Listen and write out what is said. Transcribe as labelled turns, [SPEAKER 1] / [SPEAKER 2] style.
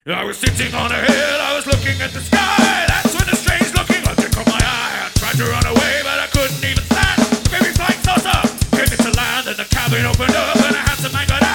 [SPEAKER 1] I was sitting on a hill, I was looking at the sky. That's when a strange looking object caught my eye. I tried to run away, but I couldn't even stand. A baby flying saucer came into land, and the cabin opened up, and a handsome man got out.